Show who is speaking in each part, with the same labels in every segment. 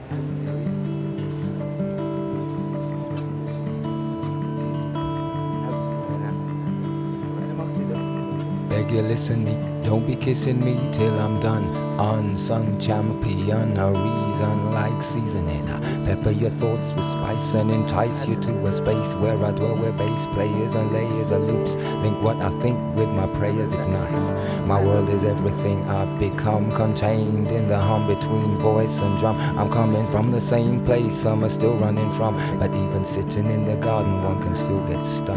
Speaker 1: Beg you listen me, don't be kissing me till I'm done. Unsung champion, a reason like seasoning. I pepper your thoughts with spice and entice you to a space where I dwell, where bass players and layers of loops link what I think with my prayers. It's nice. My world is everything I've become, contained in the hum between voice and drum. I'm coming from the same place some are still running from, but even sitting in the garden one can still get stung.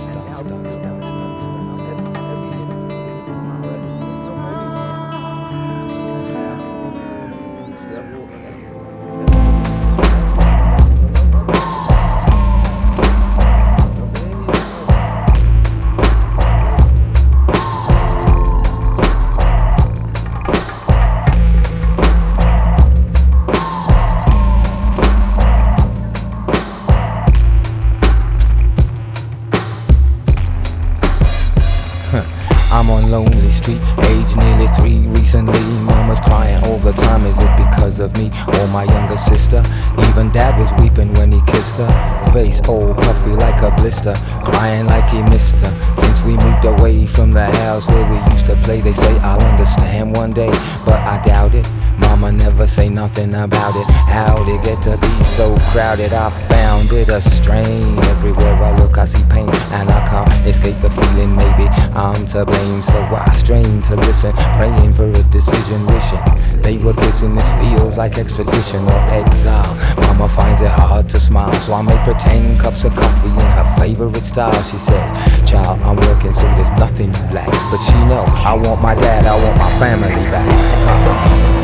Speaker 1: I'm on lonely street, age nearly 3 recently. Mama's crying all the time, is it because of me or my younger sister? Even dad was weeping when he kissed her. Face all puffy like a blister, crying like he missed her. Since we moved away from the house where we used to play, they say I'll understand one day, but I doubt it. Mama never say nothing about it. How'd it get to be so crowded? I found it a strain. Everywhere I look I see pain, and I can't escape the feeling maybe I'm to blame. So I strain to listen, praying for a decision, wishing they were kissing. This feels like extradition or exile. Mama finds it hard to smile, so I make pretend cups of coffee in her favorite style. She says, child, I'm working so there's nothing you lack, but she know I want my dad, I want my family back.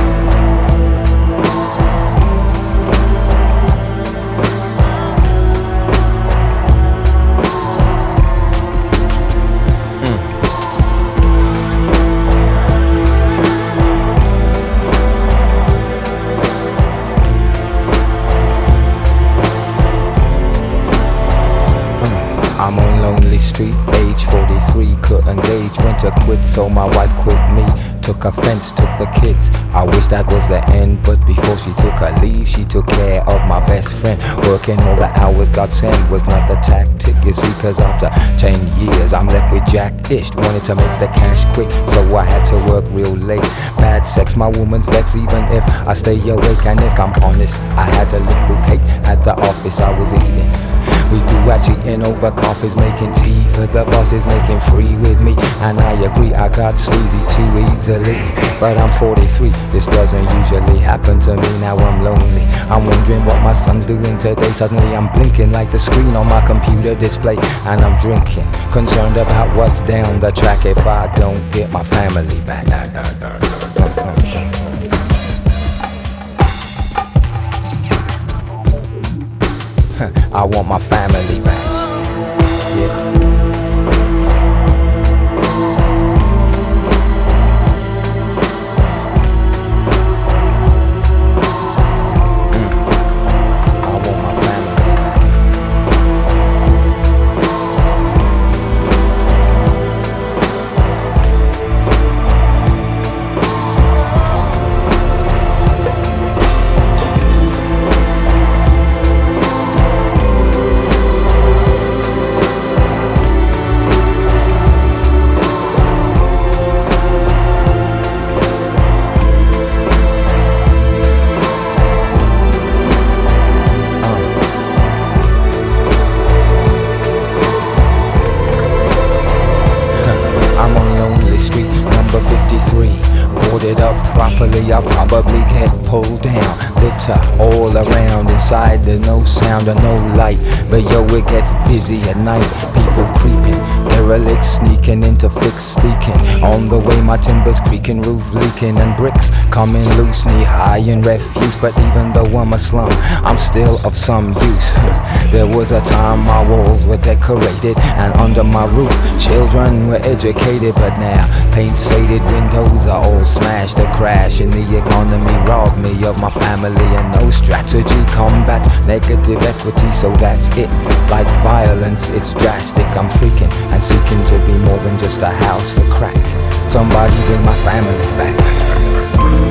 Speaker 1: I'm on lonely street, age 43, couldn't gauge when to quit, so my wife quit me. Took offense, took the kids, I wish that was the end, but before she took her leave, she took care of my best friend. Working all the hours God sent was not the tactic, you see, cause after 10 years I'm left with Jack-ish. Wanted to make the cash quick, so I had to work real late. Bad sex, my woman's vex, even if I stay awake. And if I'm honest, I had a little cake at the office I was eating. We do actually in over coffees, making tea for the bosses, making free with me. And I agree, I got sleazy too easily, but I'm 43, this doesn't usually happen to me. Now I'm lonely, I'm wondering what my son's doing today. Suddenly I'm blinking like the screen on my computer display, and I'm drinking, concerned about what's down the track if I don't get my family back. I want my family back. Yeah. Boarded up properly, I'll probably get pulled down. Litter all around, inside there's no sound or no light, but yo, it gets busy at night. People creeping, derelicts sneaking into fixed speaking. On the way my timber's creaking, roof leaking, and bricks coming loose, knee high in refuse. But even though I'm a slum, I'm still of some use. There was a time my walls were decorated, and under my roof children were educated. But now paint's faded, windows are all smashed. A crash in the economy robbed me of my family, and no strategy combats negative equity. So that's it, like violence, it's drastic. I'm freaking and seeking to be more than just a house for crack. Somebody bring my family back.